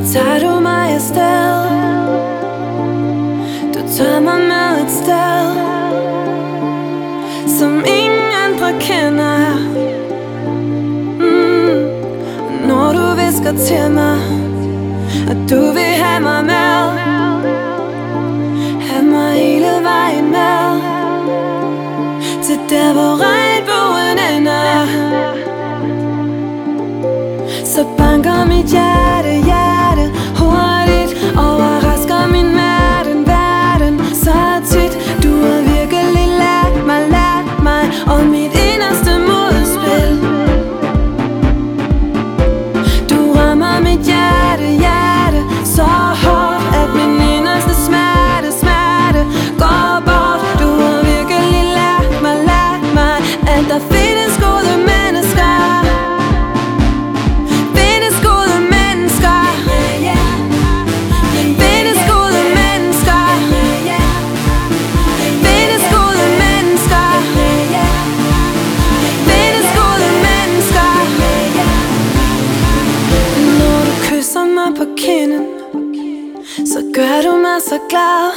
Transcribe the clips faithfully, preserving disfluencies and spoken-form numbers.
tager du mig afsted. Du tager mig med et sted, som ingen andre kender. mm. Når du visker til mig, at du vil have mig med, have mig hele vejen med, til der hvor regnbuen ender. Så banker mit hjerte, hjerte hurtigt, overrasker min verden, verden så tit. Du har virkelig lært mig, lært mig om mit inderste modspil. Du rammer mit hjerte, hjerte så hårdt, at min inderste smerte, smerte går bort. Du har virkelig lært mig, lært mig, at der findes gode mennesker. På kinden, så gør du mig så glad.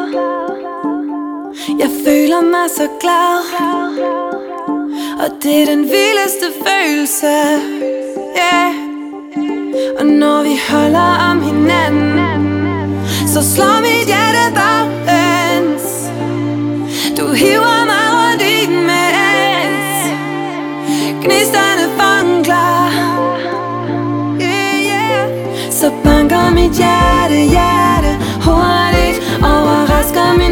Jeg føler mig så glad, og det er den vildeste følelse, yeah. Og når vi holder om hinanden, så slår mit hjerte baglæns. Du hiver mig rundt i den, mens gnisterne funkler. Så banker mit hjerte, hjerte hurtigt, overrasker mit